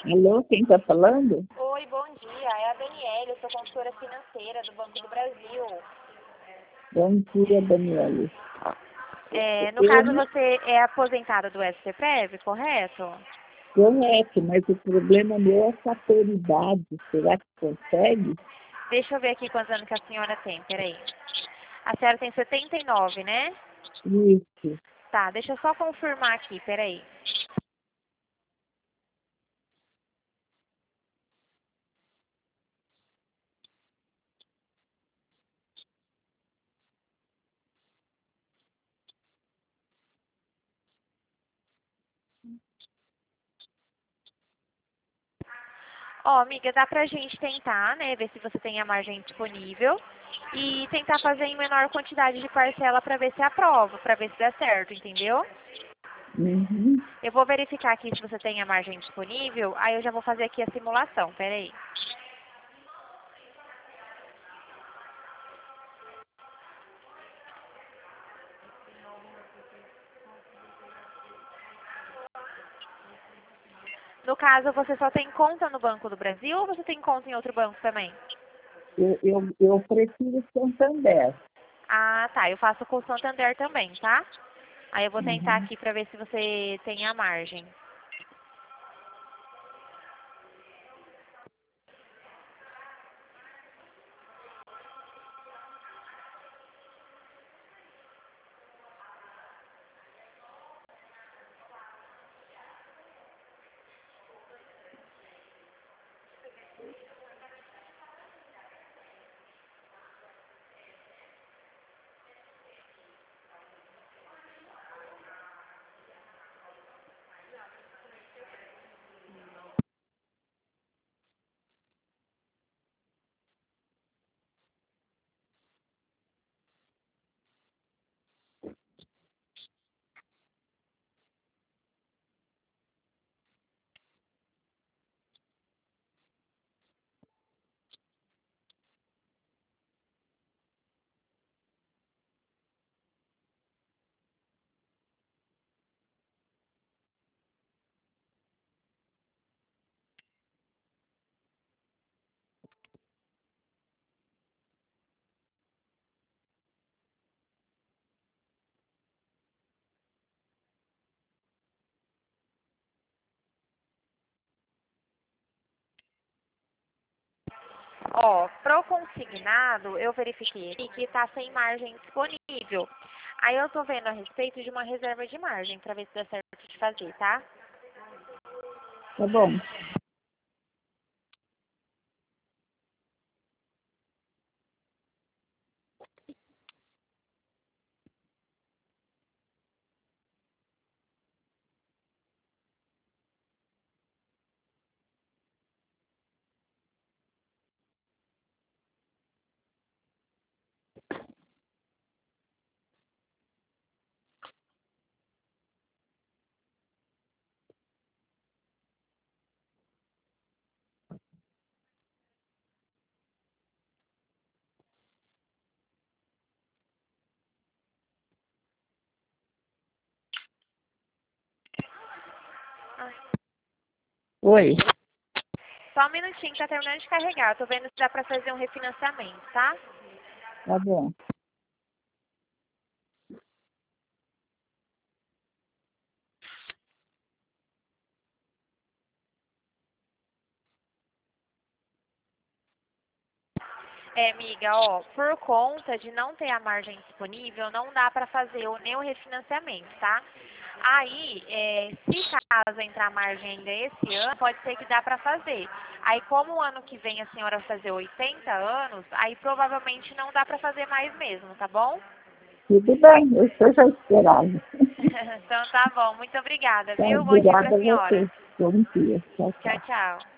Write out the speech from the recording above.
Alô, quem está falando? Oi, bom dia. É a Daniela, eu sou consultora financeira do Banco do Brasil. Bom dia, Daniela. No caso, você é aposentada do SCPREV, correto? Correto, mas o problema meu é essa autoridade. Será que consegue? Deixa eu ver aqui quantos anos que a senhora tem, peraí. A senhora tem 79, né? Isso. Tá, deixa eu só confirmar aqui, peraí. Ó, amiga, dá pra gente tentar, né, ver se você tem a margem disponível e tentar fazer em menor quantidade de parcela pra ver se aprova, pra ver se dá certo, entendeu? Uhum. Eu vou verificar aqui se você tem a margem disponível, aí eu já vou fazer aqui a simulação, peraí. No caso, você só tem conta no Banco do Brasil ou você tem conta em outro banco também? Eu prefiro Santander. Ah, tá. Eu faço com o Santander também, tá? Aí eu vou tentar Uhum. aqui pra ver se você tem a margem. Ó, pro consignado, eu verifiquei aqui que tá sem margem disponível. Aí eu tô vendo a respeito de uma reserva de margem pra ver se dá certo de fazer, tá? Tá bom. Ai, Oi. só um minutinho, tá terminando de carregar. Eu tô vendo se dá pra fazer um refinanciamento, tá? Tá bom. Amiga, ó, por conta de não ter a margem disponível, não dá para fazer nem o refinanciamento, tá? Aí, se caso entrar a margem ainda esse ano, pode ser que dá para fazer. Aí, como o ano que vem a senhora fazer 80 anos, aí provavelmente não dá para fazer mais mesmo, tá bom? Tudo bem, eu estou já esperando. Então tá bom, muito obrigada, Tá, viu? Bom dia pra obrigada a senhora. você. Bom dia. Tchau, Tchau, tchau. tchau.